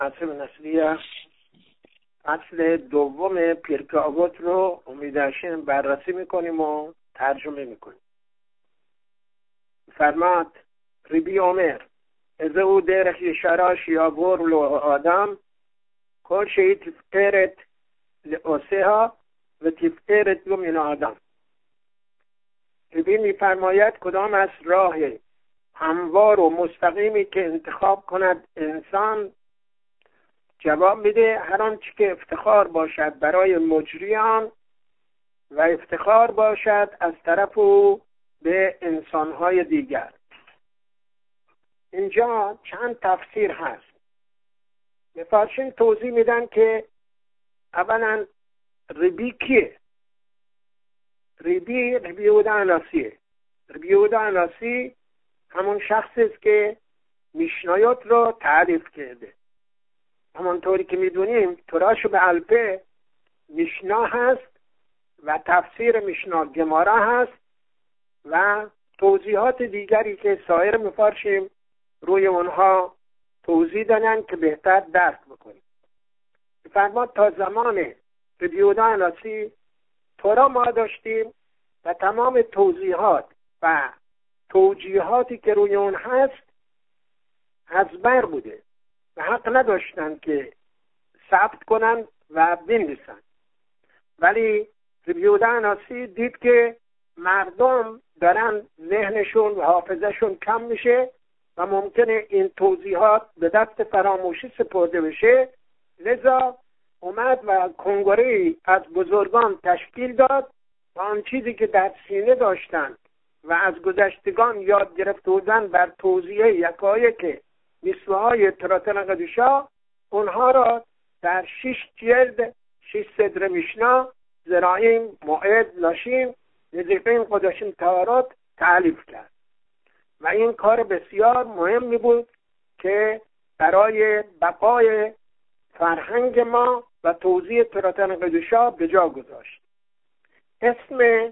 فصل نسلیه فصل دوم پیرکه آوت رو امیداشیم بررسی میکنیم و ترجمه میکنیم. فرماد ربی عمر از او درخ یشراش یا بور لو آدم کل شیء تفکرت لعوسها و تفکرت لو من آدم. ربی میفرماید کدام از راه هموار و مستقیمی که انتخاب کند انسان جواب میده هر آنچه که افتخار باشد برای مجریان و افتخار باشد از طرف او به انسانهای دیگر. اینجا چند تفسیر هست. مفسرین توضیح میدن که اولا ربی کیه؟ ربی یهودا اناسیه. ربی یهودا اناسی همون شخصی است که میشنایات رو تعریف کرده. همونطوری که میدونیم تراش به الپه میشنا هست و تفسیر میشنا گمارا هست و توضیحات دیگری که سایر مفارشیم روی اونها توضیح دادن که بهتر درک بکنیم. فرماد تا زمان ربی یهودا اناسی تورا ما داشتیم و تمام توضیحات و توجیهاتی که روی اون هست از بر بوده و حق نداشتن که ثبت کنن و بنویسن. ولی ربی یهودا اناسی دید که مردم دارن ذهنشون و حافظهشون کم میشه و ممکنه این توضیحات به دست فراموشی سپرده بشه، لذا اومد و کنگره‌ای از بزرگان تشکیل داد و آن چیزی که در سینه داشتن و از گذشتگان یاد گرفته بودن بر توضیح یکایک نسوه‌های تراتن قدوشا اونها را در 6 جلد 6 صدر میشنا زراعیم موعد لاشیم نزیقین قداشیم تهارات تألیف کرد و این کار بسیار مهمی بود که برای بقای فرهنگ ما و توضیح تراتن قدوشا به جا گذاشت. اسم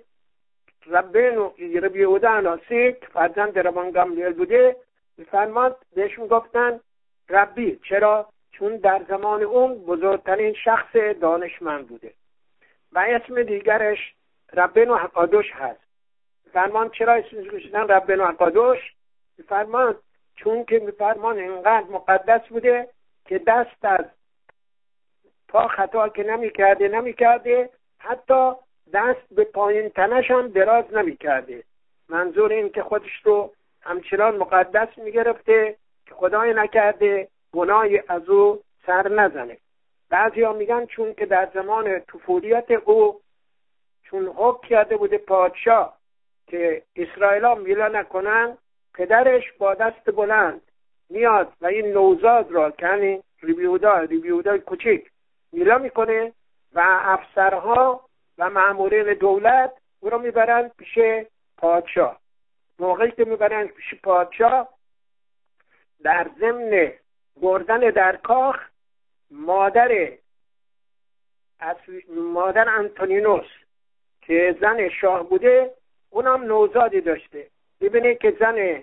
ربی یهودا اناسی که فرزند ربان گملیل بوده میفرماد بهش میگفتن ربی. چرا؟ چون در زمان اون بزرگترین شخص دانشمند بوده. و اسم دیگرش ربنو اقادوش هست. میفرمان چرا اسمش گذاشتن ربنو اقادوش؟ میفرمان چون که میفرمان اینقدر مقدس بوده که دست از پا خطا که نمیکرده حتی دست به پایین تنش هم دراز نمیکرده. منظور این که خودش رو همچنان مقدس میگرفته که خدای نکرده گناهی از او سر نزنه. بعضی ها میگن چون که در زمان طفولیت او چون حکم کرده بوده پادشاه که اسرائیل ها میلا نکنن، پدرش با دست بلند میاد و این نوزاد را که ربی یهودا کوچیک میلا میکنه و افسرها و مامورین دولت او را میبرن پیش پادشاه. موقعی که میبرن پیش پادشاه در ضمن بردن در کاخ مادر انتونینوس که زن شاه بوده اونم نوزادی داشته. ببینه که زن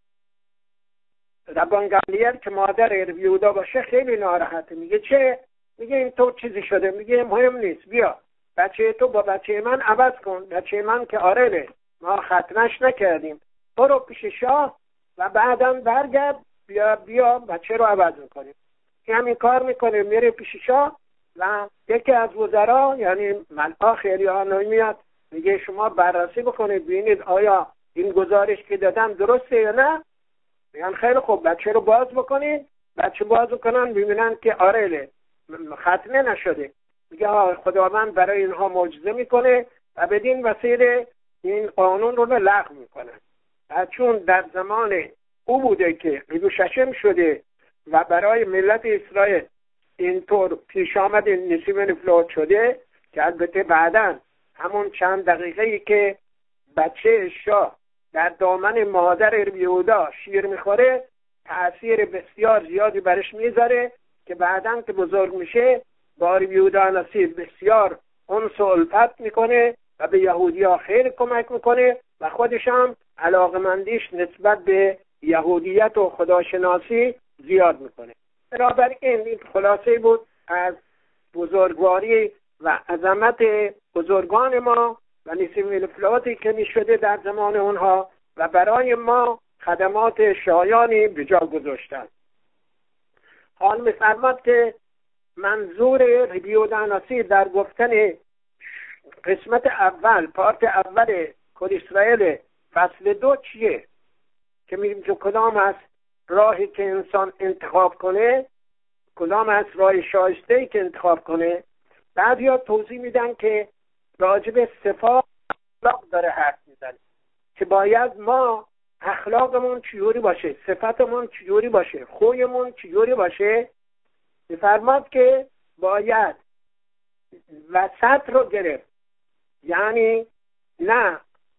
ربان گملیل که مادر ربی یهودا باشه خیلی ناراحته. میگه چه؟ میگه این تو چیزی شده؟ میگه مهم نیست، بیا بچه تو با بچه من عوض کن. بچه من که آره ما ختنش نکردیم، برو پیش شاه و بعداً برگرد بیا بچه رو عوض میکنیم. این همین کار میکنه، میره پیش شاه و یکی از وزرا یعنی ملکا خیریان میاد میگه شما بررسی بکنید ببینید آیا این گزارش که دادم درسته یا نه. میگن خیلی خوب بچه رو باز بکنید. بچه باز بکنن ببینن که آره ختنه نشده. میگه خداوند برای اینها معجزه میکنه و بدین وسیله این قانون رو لغو میکنن. و چون در زمان او بوده که قدوششم شده و برای ملت اسرائیل اینطور پیش آمد نصیب فلوت شده که البته بعداً همون چند دقیقه‌ای که بچه شاه در دامن مادر ربی یهودا شیر میخوره تأثیر بسیار زیادی برش میذاره که بعداً که بزرگ میشه با ربی یهودا اناسی بسیار انس و الفت میکنه و به یهودی‌ها خیلی کمک میکنه و خودش هم علاقمندیش نسبت به یهودیت و خداشناسی زیاد میکنه. بنابراین این خلاصه بود از بزرگواری و عظمت بزرگان ما و نسیم‌الافلاطی که میشده در زمان اونها و برای ما خدمات شایانی به جا گذاشتند. حال می‌فرماد که منظور ریبیو داناسی در گفتن قسمت اول، پارت اول کد اسرائیل فصل 2 چیه؟ که میگیم که کدام است راهی که انسان انتخاب کنه، کدام است راه شایسته‌ای که انتخاب کنه. بعضیا توضیح میدن که راجب صفات اخلاق داره حرف میزنه که باید ما اخلاقمون چجوری باشه، صفتمون چجوری باشه، خویمون چجوری باشه. میفرماد که باید وسط رو گرفت، یعنی نه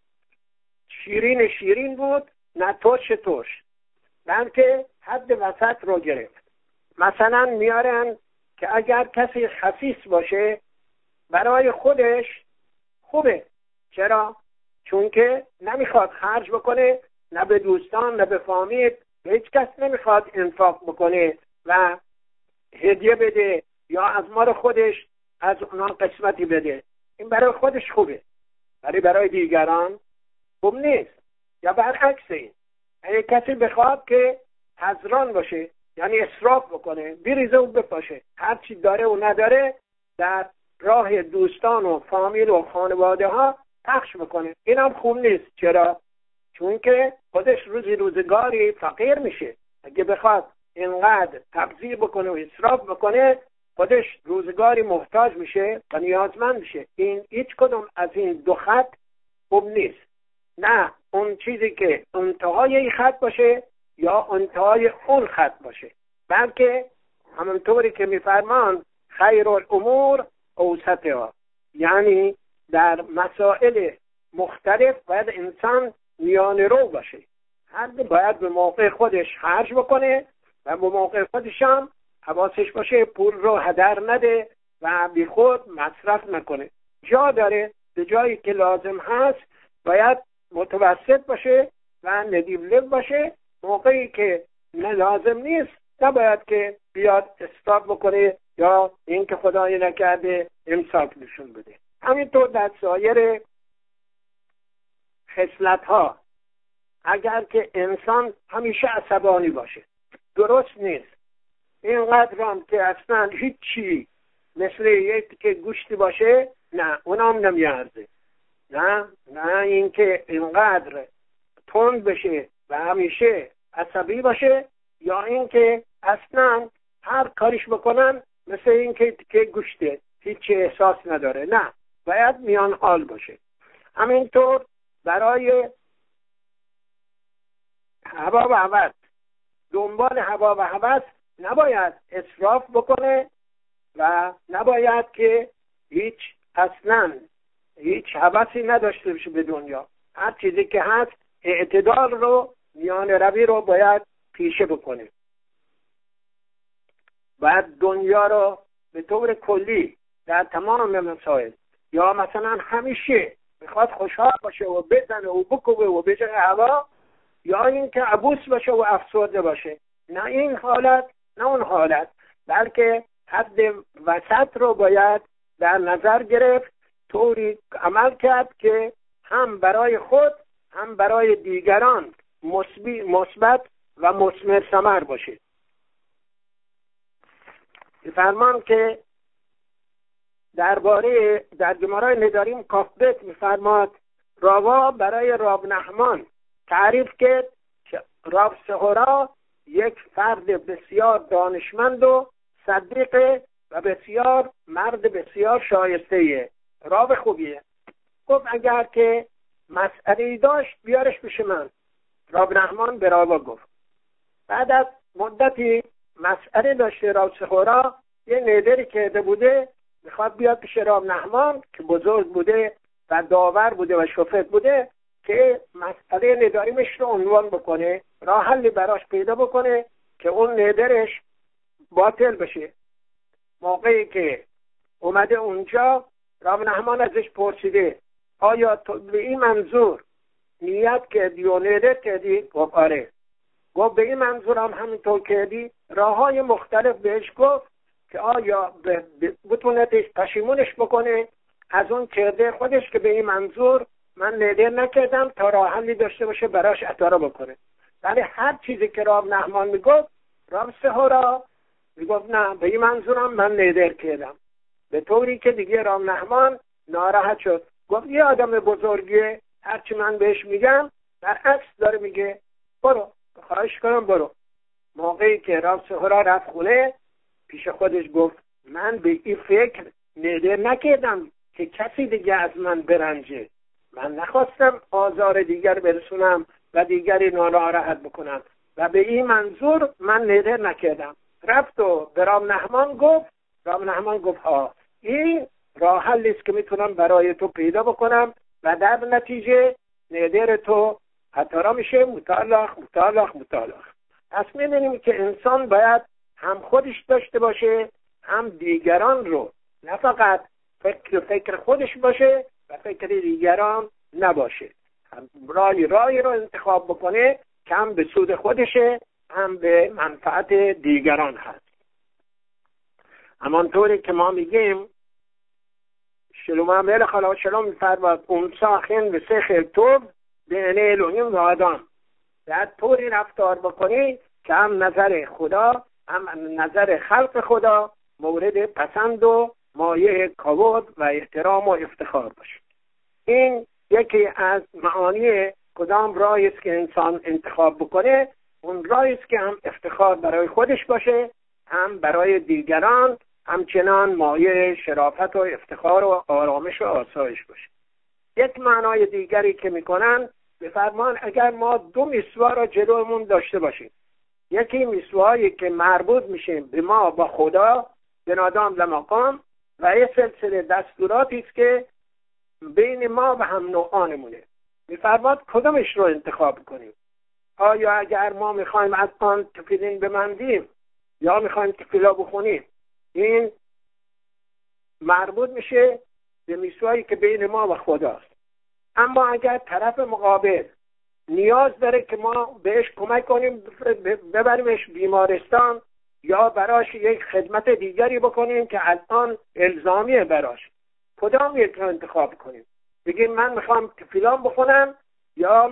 شیرین شیرین بود نه ترش ترش، بلکه حد وسط رو گرفت. مثلا میارن که اگر کسی خسیس باشه برای خودش خوبه. چرا؟ چون که نمیخواد خرج بکنه، نه به دوستان نه به فامیل، به هیچ کس نمیخواد انفاق بکنه و هدیه بده یا از مال خودش از اونها قسمتی بده. این برای خودش خوبه، ولی برای دیگران خوب نیست. یا برعکس این، اگه کسی بخواد که حذران باشه، یعنی اسراف بکنه، بریزه و بپاشه، هر چی داره و نداره در راه دوستان و فامیل و خانواده ها پخش بکنه، این هم خوب نیست. چرا؟ چون که خودش روزگاری فقیر میشه. اگه بخواد اینقدر تبذیر بکنه و اسراف بکنه، خودش روزگاری محتاج میشه و نیازمند میشه. این هیچ کدوم از این دو خط خوب نیست. نه اون چیزی که انتهای این خط باشه یا انتهای اون خط باشه، بلکه همونطوری که میفرمان خیر الامور اوسطها، یعنی در مسائل مختلف باید انسان میانه رو باشه. هر باید به موقع خودش خرج بکنه و به موقع خودش هم حواسش باشه پول رو هدر نده و بی خود مصرف نکنه. جا داره، به جایی که لازم هست باید متوسط باشه و ندیم لب باشه. موقعی که نه لازم نیست نباید که بیاد اسراف بکنه یا این که خدای نکرده امساک نشون بده. همینطور در سایر خصلت ها، اگر که انسان همیشه عصبانی باشه درست نیست. اینقدر هم که اصلا هیچی مثل یک که گوشتی باشه، نه اونم نمیارزه. نه اینکه اینقدر تند بشه و همیشه عصبی باشه، یا اینکه اصلا هر کاریش بکنن مثل اینکه که گوشته هیچ احساس نداره. نه، باید میان حال باشه. همینطور برای هوا و هوس، دنبال هوا و هوس نباید اسراف بکنه و نباید که اصلا هیچ هوسی نداشته باشه به دنیا. هر چیزی که هست اعتدال رو، میان روی رو باید پیشه بکنه. باید دنیا رو به طور کلی در تمام مسائل، یا مثلا همیشه میخواد خوشحال باشه و بزنه و بکوبه و بجنه هوا، یا این که عبوس باشه و افسرده باشه. نه این حالت نه اون حالت، بلکه حد وسط رو باید در نظر گرفت، طوری عمل کرد که هم برای خود هم برای دیگران مثبت و مثمر ثمر باشه. فرمان که درباره در گمارای نداریم کافبت میفرماد راوا برای راب نحمان تعریف کرد که راب سهورا یک فرد بسیار دانشمند و صدیقه و بسیار مرد بسیار شایسته‌ایه، راب خوبیه. گفت اگر که مسئله‌ای داشت بیارش پیش من. راب نحمان به راوا گفت. بعد از مدتی مسئله داشته راب سهورا، یه ندری کرده بوده میخواد بیاد پیش راب نحمان که بزرگ بوده و داور بوده و شفت بوده که مسئله نداریمش رو عنوان بکنه، راه حلی براش پیدا بکنه که اون ندرش باطل بشه. موقعی که اومده اونجا، راب نحمان ازش پرسیده آیا تو به این منظور نیت کردی و ندر کردی؟ گفت آره. گفت به این منظورم همینطور کردی. راههای مختلف بهش گفت که آیا بتونه پشیمونش بکنه از اون کرده خودش که به این منظور من نادر نکردم تا راه حلی داشته باشه براش عطا بکنه. ولی هر چیزی که راب نهمان میگفت، راب سهورا میگفت نه به این منظورم من نادر کردم، به طوری که دیگه راب نهمان ناراحت شد. گفت یه آدم بزرگیه، هرچی من بهش میگم برعکس داره میگه، برو خواهش کنم برو. موقعی که راب سهورا رفت خونه پیش خودش گفت من به این فکر نادر نکردم که کسی دیگه از من برنجه، من نخواستم آزار دیگر برسونم و دیگری ناراحت بکنم و به این منظور من نادر نکردم. رفت و به رام نهمان گفت. رام نهمان گفت ها این راه حلی است که میتونم برای تو پیدا بکنم و در نتیجه نادر تو عطا میشه مطالق. پس می‌بینیم که انسان باید هم خودش داشته باشه هم دیگران رو، نه فقط فکر خودش باشه و فکر دیگران نباشه. هم رای رو انتخاب بکنه که هم به سود خودشه هم به منفعت دیگران هست. همانطوری که ما میگیم شلوم اول خلا شلوم میفرماد اون ساخن به سخل توب بین الهیم و آدم، در طوری رفتار بکنی که هم نظر خدا هم نظر خلق خدا مورد پسند و مایه کاوت و احترام و افتخار باشه. این یکی از معانی کدام راهی است که انسان انتخاب بکنه، اون راهی است که هم افتخار برای خودش باشه هم برای دیگران همچنان مایه شرافت و افتخار و آرامش و آسایش باشه. یک معنای دیگری که میکنن بفرمان اگر ما دو میسوا را جلومون داشته باشیم، یکی میسوایی که مربوط میشه به ما با خدا بنادام لمقام و یه سلسله دستوراتی است که بین ما و هم نوعانمونه، میفرماد کدامش رو انتخاب کنیم؟ آیا اگر ما میخوایم از آن تفیلین بمندیم یا میخوایم تفیلا بخونیم، این مربوط میشه به میسوایی که بین ما و خداست. اما اگر طرف مقابل نیاز داره که ما بهش کمک کنیم ببریمش بیمارستان یا براش یک خدمت دیگری بکنیم که الان الزامیه براش، کدام یک رو انتخاب کنیم؟ بگیم من میخوام تفیلان بخونم یا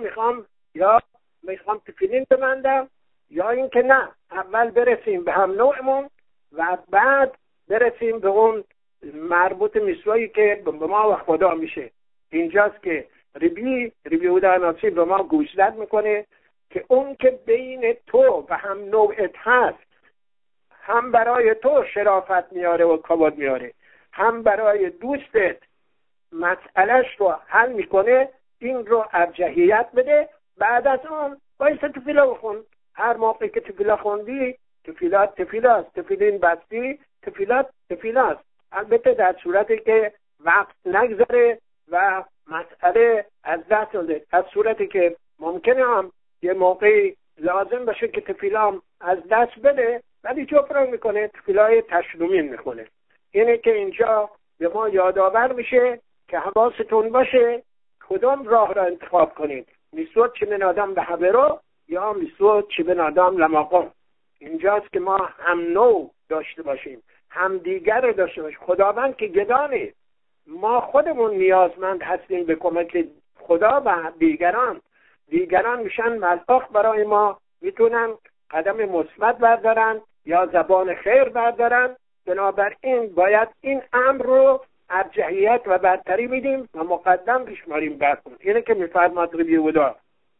میخوام تفیلین بمندم، یا اینکه نه اول برسیم به هم نوعمون و بعد برسیم به اون مربوط میسوایی که به ما و خدا میشه. اینجاست که ربی بودناسی به ما گوشزد میکنه که اون که بین تو و هم نوعت هست هم برای تو شرافت میاره و کبود میاره، هم برای دوستت مسئلهش رو حل میکنه، این رو ارجحیت بده. بعد از اون باید تفیلا بخون. هر موقعی که تفیلا خوندی تفیلاست، تفیلین بستی تفیلاست، البته در صورتی که وقت نگذره و مسئله از دست نده. از صورتی که ممکنه هم یه موقعی لازم باشه که تفیلام از دست بده ولی جبران میکنه، تفیلای تشلومین میکنه. اینه که اینجا به ما یادآور میشه که حواستون باشه کدام راه را انتخاب کنید، میسود چی من آدم به حبرو یا میسود چی من آدم لمقام. اینجاست که ما هم نوع داشته باشیم هم دیگر داشته باشیم. خداوند که گدانه، ما خودمون نیازمند هستیم به کمک خدا و دیگران میشن ملحق برای ما، میتونن قدم مثبت بردارن یا زبان خیر بردارن. بنابراین باید این امر رو ارجحیت و برتری میدیم و مقدم بشماریم برکن. اینه که میفرماد ربی بودا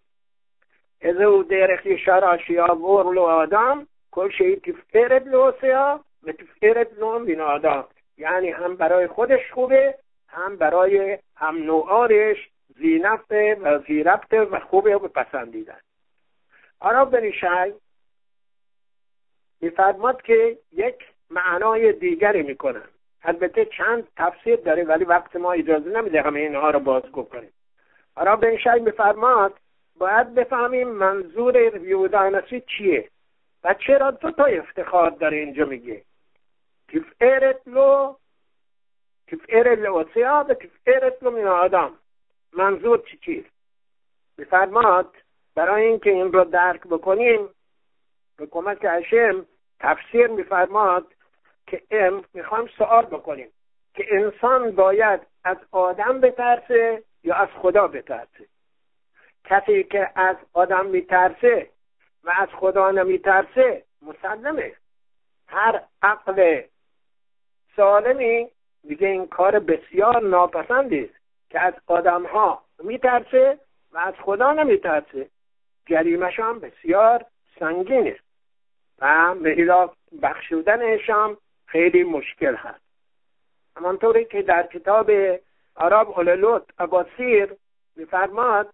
ازو درخی شراشیا ورلو آدم کل شهی تفکرت لوسیا و تفکرت لون بین آدم، یعنی هم برای خودش خوبه هم برای هم نوعانش زینفته و زیرفته و خوبه و بپسندیدن. آرا بنیشای میفرماد که یک معنای دیگری میکنن، البته چند تفسیر داره ولی وقت ما اجازه نمیده همه اینها رو بازگو کنیم. آرا بنیشای میفرماد باید بفهمیم منظور یهودانسی چیه و چرا تو تا افتخار داره اینجا میگه تفعیرت لو سیاه و تفعیرت لو من آدم. منظور چیست؟ بفرماد برای اینکه این رو درک بکنیم به کمک هشم تفسیر می‌فرماد که میخوایم سوال بکنیم که انسان باید از آدم بترسه یا از خدا بترسه. کسی که از آدم میترسه و از خدا نمیترسه مسلمه، هر عقل سالمی میگه این کار بسیار ناپسندی است که از آدم ها میترسه و از خدا نمیترسه. جریمش هم بسیار سنگینه و مهلا بخشودنش هم خیلی مشکل هست. همانطوری که در کتاب آراب اولولوت اباسیر میفرماد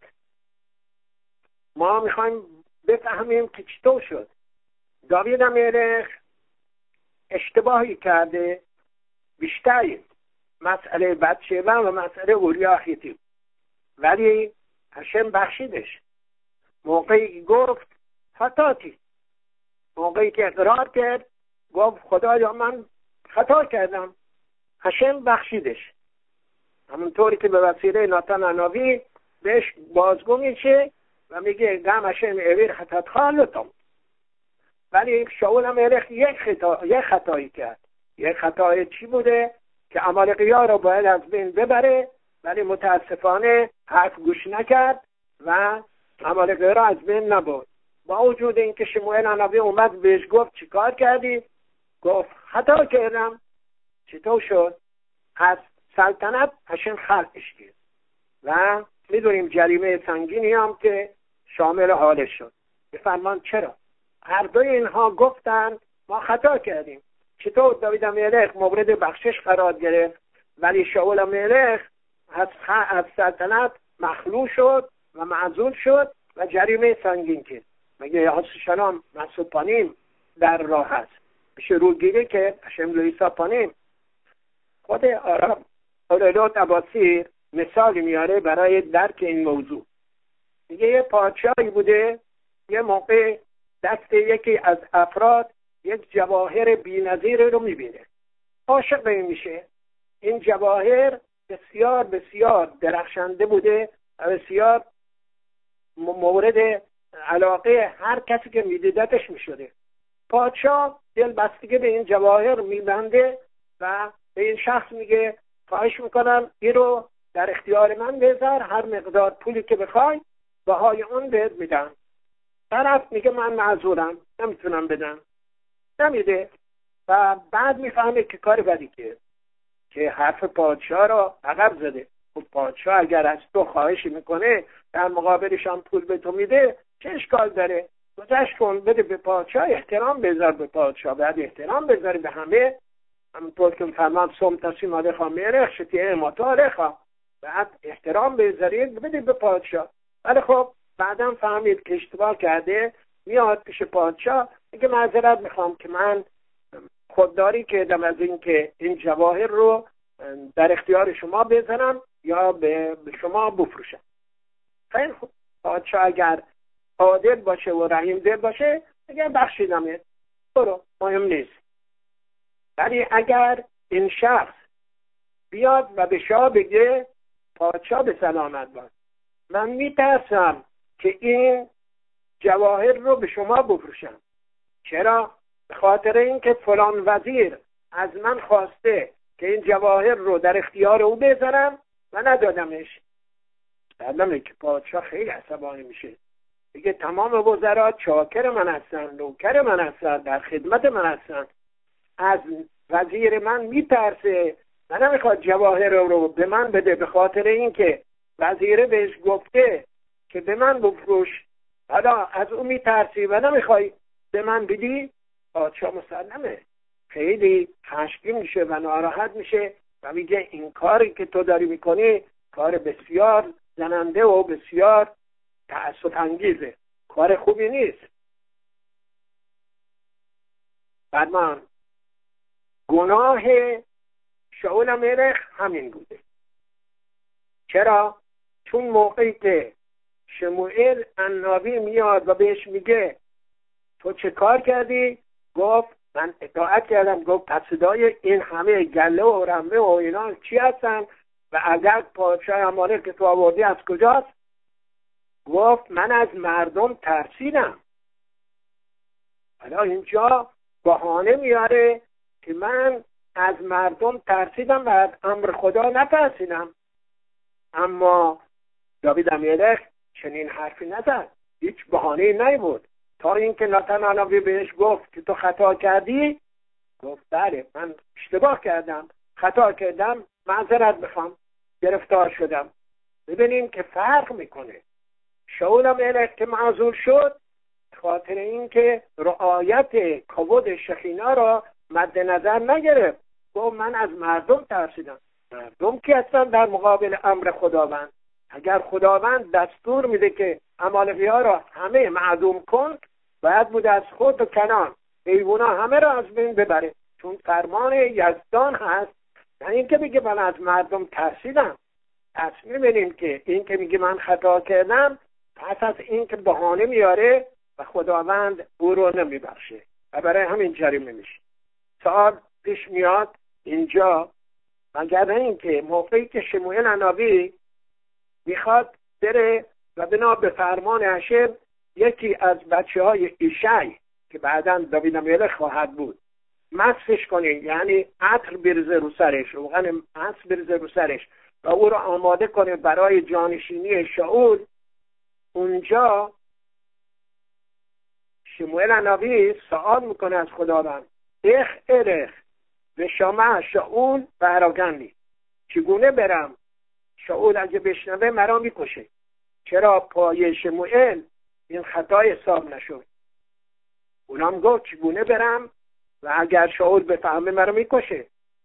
ما میخوایم بفهمیم که چطور شد داوید ملک اشتباهی کرده بیشتری مسئله بتشبه و مسئله اوریا هیتی، ولی هشم بخشیدش. موقعی گفت خطاتی، موقعی که اقرار کرد گفت خدایا من خطا کردم، هشم بخشیدش. همونطوری که به وسیله ناتان عناوی بهش بازگو میشه و میگه گم هشم اویر خطات خالتم. ولی شاول ملک یک خطایی کرد. یک خطای چی بوده؟ که عمالقی‌ها رو باید از بین ببره، ولی متاسفانه حرف گوش نکرد و عمالقی‌ها رو از بین نبرد. با وجود اینکه شموئیل عناوی اومد بهش گفت چیکار کردی؟ گفت خطا کردم. چطور شد؟ از سلطنت هشم خلقش کرد و میدونیم جریمه سنگینی هم که شامل حالش شد. بفرمان چرا؟ هر دوی اینها گفتن ما خطا کردیم. چطور داوید ملک مورد بخشش قرار گرفت ولی شاول ملک از سلطنت مخلوع شد و معزول شد و جریمه سنگین کرد؟ مگه حسشنام مسعود پانیم در راه هست میشه روگیری که هشم لویسا پانیم. خود آراب اولولوت اباسیر مثالی میاره برای درک این موضوع. میگه یه پادشاهی بوده، یه موقع دست یکی از افراد یک جواهر بی‌نظیر رو میبینه، عاشق این میشه. این جواهر بسیار بسیار درخشنده بوده و بسیار مورد علاقه هر کسی که میدیدتش میشده. پادشاه دل بستگی به این جواهر میبنده و به این شخص میگه خواهش میکنم این رو در اختیار من بذار، هر مقدار پولی که بخوای بهای اون بهت میدم. طرف میگه من معذورم نمیتونم بدم، نمیده و بعد میفهمه که کار بدی که حرف پادشاه رو عقب زده. خب پادشاه اگر از تو خواهشی میکنه در مقابلش هم پول به تو میده چه اشکال داره؟ گذشت کن بده به پادشاه، احترام بذار به پادشاه، بعد احترام بذاری به همه. همونطور که فرمان سوم تسیم آلخا میرخ شتیه اماتا آلخا، بعد احترام بذارید بده به پادشاه. ولی خب بعدم فهمید که اشتباه کرده، میاد پیش پادشاه میگه معذرت میخوام که من خودداری کردم از این که این جواهر رو در اختیار شما بذارم یا به شما بفروشم. خیلی خوب، پادشاه اگر عادل باشه و رحیم دل باشه میگه بخشیدمت، برو، مهم نیست. ولی اگر این شخص بیاد و به شاه بگه پادشاه به سلامت باش، من میترسم که این جواهر رو به شما بفروشم. چرا؟ به خاطر اینکه فلان وزیر از من خواسته که این جواهر رو در اختیار او بذارم و ندادمش. بعدم که پادشاه خیلی عصبانی میشه، دیگه تمام وزرا چاکر من هستن، نوکر من هستن، در خدمت من هستن، از وزیر من میترسه و نمیخواد جواهر رو به من بده به خاطر اینکه وزیره بهش گفته که به من بفروش، حالا از اون میترسی و نمیخوای به من بدی. پادشاه مسلمه خیلی خشمگین میشه و ناراحت میشه و میگه این کاری که تو داری میکنی کار بسیار زننده و بسیار تأسف انگیزه، کار خوبی نیست. بعد گناه شاول ملک همین بوده. چرا؟ چون موقعی که شموئیل عناوی میاد و بهش میگه تو چه کار کردی؟ گفت من اطاعت کردم. گفت پس صدای این همه گله و رمه و اینا چی هستن و اگر پادشاه عمالق که تو آوردی از کجاست؟ گفت من از مردم ترسیدم. حالا اینجا بهانه میاره که من از مردم ترسیدم و از امر خدا نترسیدم. اما داوید امیرلخ چنین حرفی نزد، هیچ بهانه‌ای نیاورد، تا اینکه ناتان بهش گفت که تو خطا کردی. گفت بله من اشتباه کردم، خطا کردم، معذرت میخوام، گرفتار شدم. ببینیم که فرق میکنه. شاول امیرلخ که معذور شد خاطر اینکه رعایت کبود شخینا را مد نظر نگرفت، گفت من از مردم ترسیدم. مردم که اصلا در مقابل امر خداوند، اگر خداوند دستور میده که عمالقی‌ها را همه معدوم کن، باید بود از خود و کنان حیونا همه را از بین ببره، چون فرمان یزدان هست. نه اینکه میگه من از مردم ترسیدم. پس میبینیم که این که میگه من خطا کردم، پس از این که بهانه میاره و خداوند او رو نمیبخشه و برای همین جریمه میشه. سوال پیش میاد اینجا، مگر این که موقعی که شموئیل نبی میخواد بره و بنا به فرمان هشم یکی از بچه‌های ایشای که بعداً داوید امیرلخ خواهد بود مسحش کنه، یعنی عطر بریزه رو سرش، روغن مسح بریزه رو سرش و او رو آماده کنه برای جانشینی شاول، اونجا شموئیل نبی سوال میکنه از خداوند: اخ الخ به شما شاول براگندی، چگونه برم؟ شاول اگه بشنوه مرا میکشه. چرا پای شموئیل این خطای حساب نشد؟ اونم گفت چگونه برم و اگر شاول بفهمه مرا میکشه.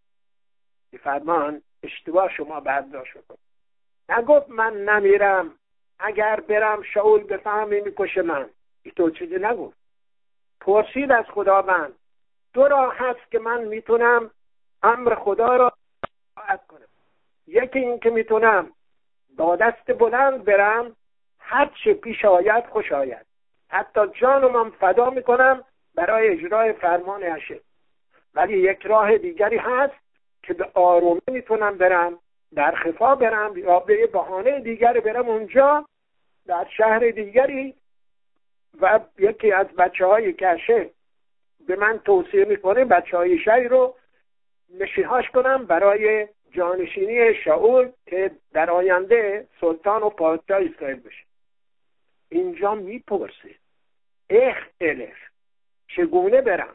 این فرمان اشتباه شما برداشت کن. نگفت من نمیرم، اگر برم شاول بفهمه میکشه من. این تو چیزی نگفت. پرسید از خداوند: دو راه هست که من میتونم امر خدا را اطاعت کنم. یکی این که میتونم با دست بلند برم، هر چه پیش آید خوش آید، حتی جانم هم فدا میکنم برای اجرای فرمان هشم. ولی یک راه دیگری هست که به آرومی میتونم برم، در خفا برم یا به بهانه دیگری برم اونجا در شهر دیگری و یکی از بچه‌های کشه به من توصیه میکنه بچه‌های شهر رو نشیهاش کنم برای جانشینی شاول که در آینده سلطان و پادشاه اسرائیل بشه. اینجا میپرسه اخ الخ، چگونه برم؟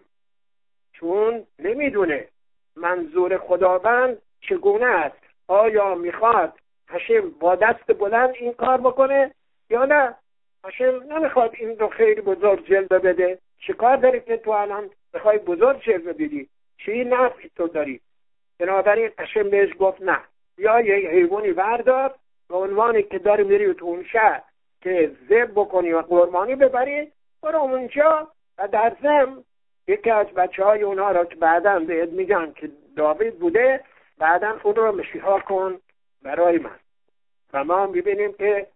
چون نمیدونه منظور خداوند چگونه است. آیا میخواد هشم با دست بلند این کار بکنه یا نه؟ هشم نمیخواد این رو خیلی بزرگ جلوه بده. چه کار داری که تو الان بخوای بزرگ جلوه بدی؟ چی نفعی تو داری؟ بنابراین هشم بهش گفت نه، یا یه حیوانی بردار به عنوانی که داری میری تو اون شهر که ذبح بکنی و قربانی ببری، برو اونجا و در ضمن یکی از بچه‌های اونها را که بعداً بهت میگن که داوید بوده، بعداً اون رو مسیحا کن برای من. و ما میبینیم که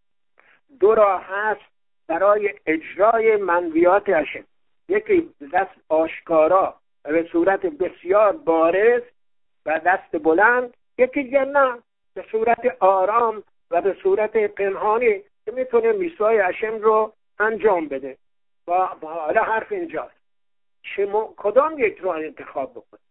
دو راه هست برای اجرای منویات هشم. یکی دست آشکارا و به صورت بسیار بارز و دست بلند، یکی دیگه نه، به صورت آرام و به صورت پنهانی که میتونه میثوای هشم رو انجام بده. و حالا حرف اینجاست کدام یک رو انتخاب بکنه؟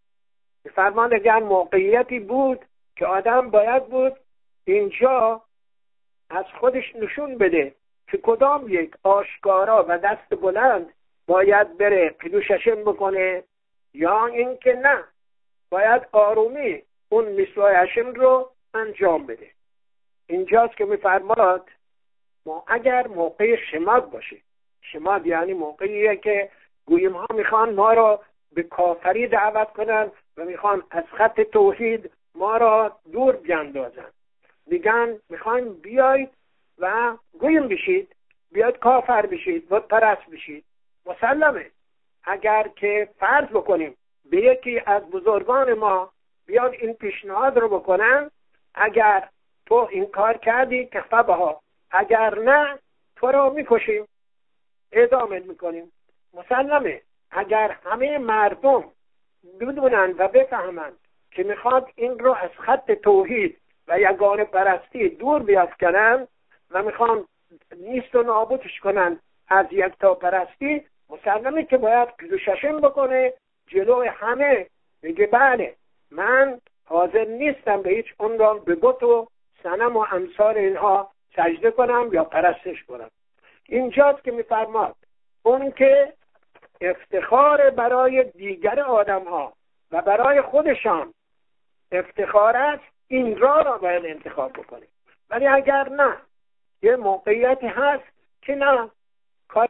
فرمان اگر موقعیتی بود که آدم باید بود اینجا از خودش نشون بده که کدام یک آشکارا و دست بلند باید بره قدوش هشم بکنه، یا این که نه باید آرومی اون میثوای هشم رو انجام بده. اینجاست که میفرماد ما اگر موقع شماد باشه، شماد یعنی موقعیه که گویم ها میخوان ما را به کافری دعوت کنن و میخوان از خط توحید ما را دور بیندازن، میگن میخوایم بیاید و گویم بشید، بیاید کافر بشید، بت پرست بشید. مسلمه اگر که فرض بکنیم به یکی از بزرگان ما بیاد این پیشنهاد رو بکنن، اگر تو این کار کردی که فبها، اگر نه تو رو میکشیم، اعدامت میکنیم. مسلمه اگر همه مردم بدونن و بفهمن که میخواد این رو از خط توحید و یگانه پرستی دور بیافکنن و میخوان نیست و نابودش کنن از یکتا پرستی، مسلمه که باید پیدوششم بکنه جلو همه، بگه بله من حاضر نیستم به هیچ عنوان به بت و صنم و امثال اینها سجده کنم یا پرستش کنم. اینجاست که میفرماد اون که افتخار برای دیگر آدم ها و برای خودشان افتخار است، این را باید انتخاب بکنه. ولی اگر نه، یه موقعیتی هست که نه کار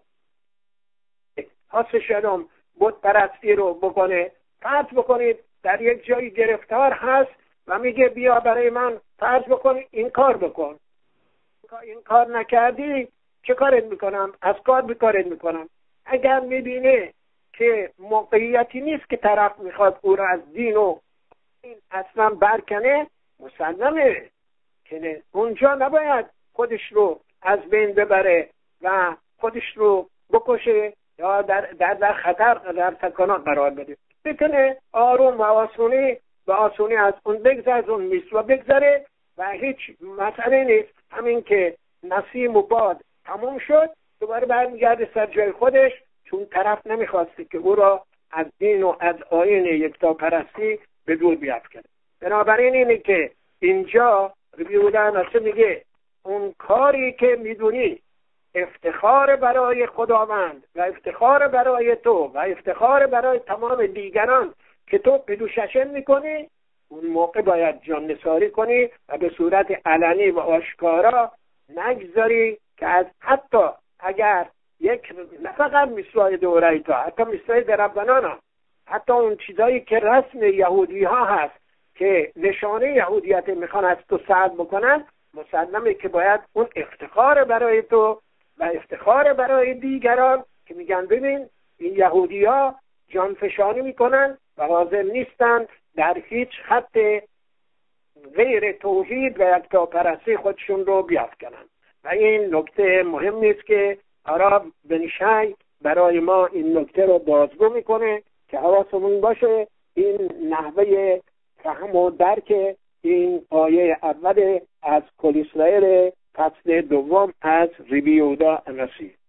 شدم بت پرستی رو بکنه، فرض بکنید در یک جایی گرفتار هست و میگه بیا برای من فرض بکن این کار بکن، این کار نکردی چه کارت میکنم؟ از کار بیکارت میکنم. اگر میبینه که موقعیتی نیست که طرف میخواد او را از دین و این اصلا برکنه، مسلمه که اونجا نباید خودش رو از بین ببره و خودش رو بکشه یا در خطر در سکانات قرار بده. بتونه آروم و آسونی از اون بگذره، از اون میست و بگذره و هیچ مسئله نیست. همین که نسیم و باد تموم شد دوباره برمیگرده سر جای خودش، چون طرف نمیخواسته که او را از دین و از آیین یکتا پرستی به دور بیافکنه. بنابراین اینه که اینجا ربی هودا نصر میگه اون کاری که میدونی افتخار برای خداوند و افتخار برای تو و افتخار برای تمام دیگران که تو پیدوششن میکنی، اون موقع باید جان نثاری کنی و به صورت علنی و آشکارا نگذاری که از حتی اگر یک نه فقط مثل دوره تا حتی مثل دربنانا، حتی اون چیزایی که رسم یهودی ها هست که نشانه یهودیت میخوان از تو سلب بکنن، مسلمه که باید اون افتخار برای تو و افتخار برای دیگران که میگن ببین این یهودی ها جانفشانی میکنن و حاضر نیستن در هیچ خط غیر توحید و یکتا پرستی خودشون رو بیافکنن. و این نکته مهم نیست که عرب بن شی برای ما این نکته رو بازگو میکنه که حواسمون باشه این نحوه فهم و درک این آیه اول از کل اسرائیل فصل دوم از ربی هودا نصی.